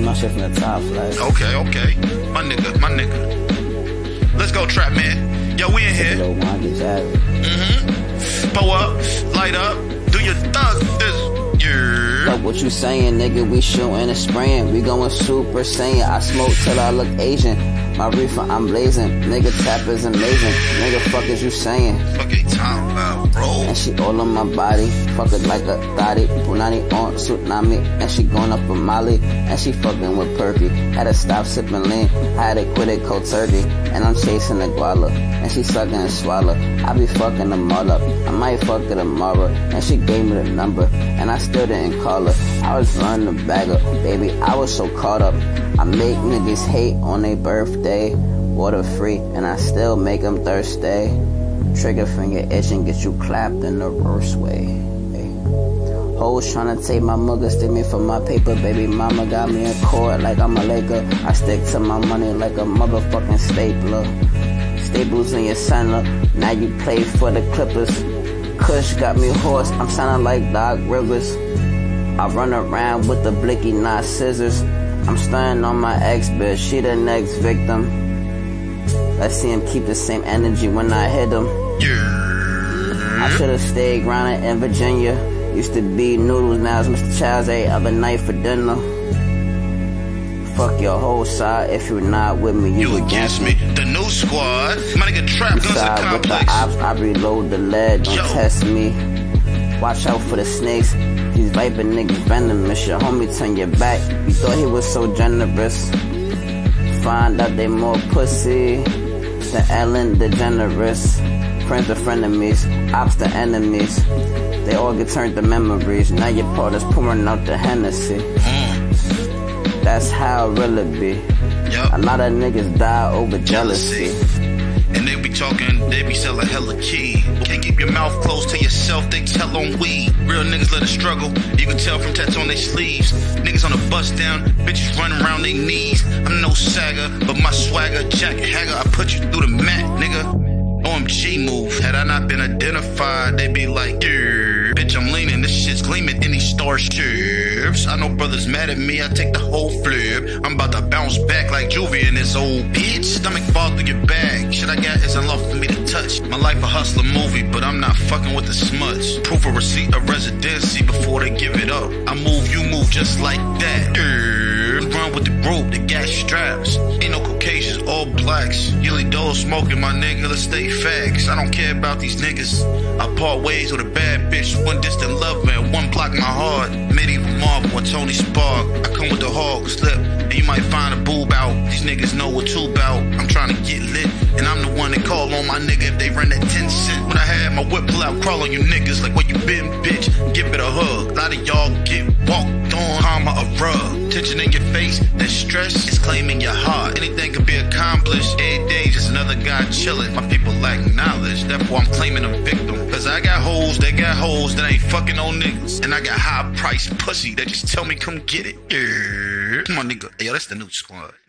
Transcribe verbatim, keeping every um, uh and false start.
my shit from the top, like. Okay, okay. My nigga, my nigga. Let's go, Trap Man. Yo, we in here. Mm-hmm. Pull up, light up, do your thug. This, yeah. Fuck what you saying, nigga. We shooting and spraying. We going super saiyan. I smoke till I look Asian. My reefer, I'm blazing. Nigga, tap is amazing. Nigga, fuck is you saying? Fuck it, time about, bro. And she all on my body. Fuck it like a thotty. Punani on tsunami. And she going up with Molly. And she fucking with Perky. Had to stop sipping lean. I had to quit it cold turkey. And I'm chasing the guala. And she sucking and swallow. I be fucking them all up. I might fuck her tomorrow. And she gave me the number. And I still didn't call her. I was running the bag up. Baby, I was so caught up. I make niggas hate on their birthday. Water free, and I still make them thirsty. Trigger finger itching, get you clapped in the worst way. Hey. Hoes tryna take my mugger, stick me for my paper. Baby mama got me in court like I'm a Laker. I stick to my money like a motherfucking stapler. Staples in your center, now you play for the Clippers. Kush got me hoarse, I'm sounding like Doc Rivers. I run around with the blicky, not scissors. I'm stunning on my ex bitch, she the next victim. Let's see him keep the same energy when I hit him. Yeah. I should've stayed grounded in Virginia. Used to be noodles, now it's Mister Child's every other night for dinner. Fuck your whole side, if you're not with me, you, you against me. The new squad, my nigga Trap you Guns side a with the complex. ops, I reload the lead, don't Yo. test me. Watch out for the snakes, these viper niggas venomous. Your homie turn your back, you thought he was so generous. Find out they more pussy than Ellen DeGeneres. Friends are frenemies, ops the enemies. They all get turned to memories. Now your part is pouring out the Hennessy. Mm. That's how it really be. Yep. A lot of niggas die over jealousy. Jealousy. And they be talking, they be selling hella key. Can't keep your mouth closed to yourself, they tell on weed. Real niggas let it struggle, you can tell from tats on their sleeves. Niggas on the bus down, bitches running around their knees. I'm no sagger, but my swagger, Jack Hagger, I put you through the mat, nigga. O M G move, had I not been identified, they be like, yeah, bitch, I'm leaning, this shit's gleaming in these starships. I know brothers mad at me, I take the whole flip. I'm about to bounce back like Juvie in this old bitch. Stomach fall through your bag, shit I got is unlawful for me to touch. My life a hustler movie, but I'm not fucking with the smuts. Proof of receipt of residency before they give it up. I move, you move just like that. Yeah, run with the group, they got straps. Ain't no Caucasians, all blacks. Yelly dough smoking, my nigga, let's stay facts. I don't care about these niggas. I part ways with a bad bitch. One distant love man, one block my heart. Medieval Marvel, Tony Spark. I come with the hog slip, and you might find a boob out. These niggas know what to bout. I'm trying to get lit, and I'm the one that call on my nigga if they run that ten cent. When I had my whip pull out, crawl on you niggas like where you been, bitch. Give it a hug. A lot of y'all get walked on, karma a rug. Tension in your face, that stress is claiming your heart. Anything can be accomplished. Every day just another guy chilling. My people lack knowledge, therefore I'm claiming a victim. Cause I got hoes, they got hoes that ain't fucking on niggas. And I got high priced pussy that just tell me come get it. Yeah. Come on nigga, hey, yo, that's the new squad.